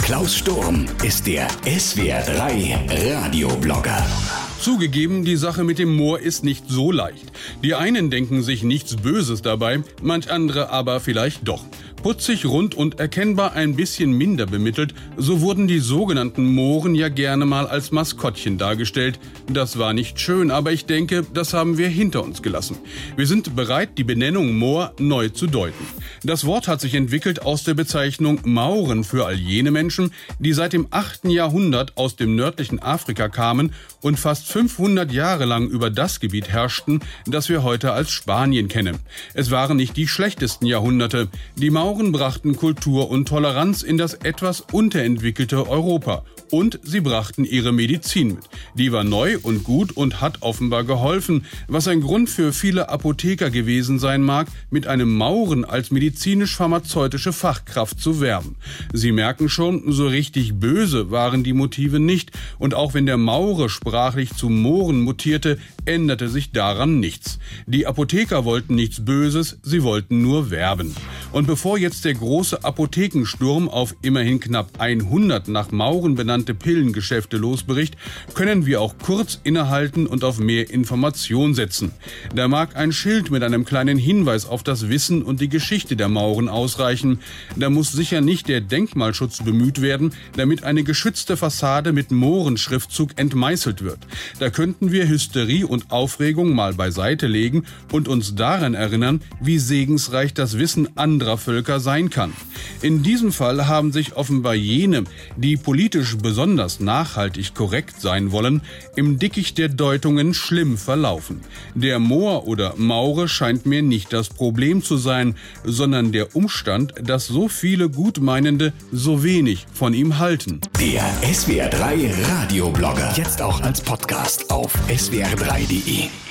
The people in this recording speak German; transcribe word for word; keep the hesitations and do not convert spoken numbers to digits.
Klaus Sturm ist der S W R drei Radioblogger. Zugegeben, die Sache mit dem Moor ist nicht so leicht. Die einen denken sich nichts Böses dabei, manch andere aber vielleicht doch. Putzig, rund und erkennbar ein bisschen minder bemittelt, so wurden die sogenannten Mooren ja gerne mal als Maskottchen dargestellt. Das war nicht schön, aber ich denke, das haben wir hinter uns gelassen. Wir sind bereit, die Benennung Moor neu zu deuten. Das Wort hat sich entwickelt aus der Bezeichnung Mauren für all jene Menschen, die seit dem achten Jahrhundert aus dem nördlichen Afrika kamen und fast fünfhundert Jahre lang über das Gebiet herrschten, das wir heute als Spanien kennen. Es waren nicht die schlechtesten Jahrhunderte. Die Mauren brachten Kultur und Toleranz in das etwas unterentwickelte Europa. Und sie brachten ihre Medizin mit. Die war neu und gut und hat offenbar geholfen, was ein Grund für viele Apotheker gewesen sein mag, mit einem Mauren als medizinisch-pharmazeutische Fachkraft zu werben. Sie merken schon, so richtig böse waren die Motive nicht. Und auch wenn der Maure sprachlich zu Mohren mutierte, änderte sich daran nichts. Die Apotheker wollten nichts Böses, sie wollten nur werben. Und bevor jetzt der große Apothekensturm auf immerhin knapp hundert nach Mauren benannte Pillengeschäfte losbricht, können wir auch kurz innehalten und auf mehr Information setzen. Da mag ein Schild mit einem kleinen Hinweis auf das Wissen und die Geschichte der Mauren ausreichen. Da muss sicher nicht der Denkmalschutz bemüht werden, damit eine geschützte Fassade mit Mohrenschriftzug entmeißelt wird. Da könnten wir Hysterie und Aufregung mal beiseite legen und uns daran erinnern, wie segensreich das Wissen anderer Völker sein kann. In diesem Fall haben sich offenbar jene, die politisch besonders nachhaltig korrekt sein wollen, im Dickicht der Deutungen schlimm verlaufen. Der Moor oder Maure scheint mir nicht das Problem zu sein, sondern der Umstand, dass so viele Gutmeinende so wenig von ihm halten. Der S W R drei Radioblogger. Jetzt auch als Podcast auf S W R drei punkt de.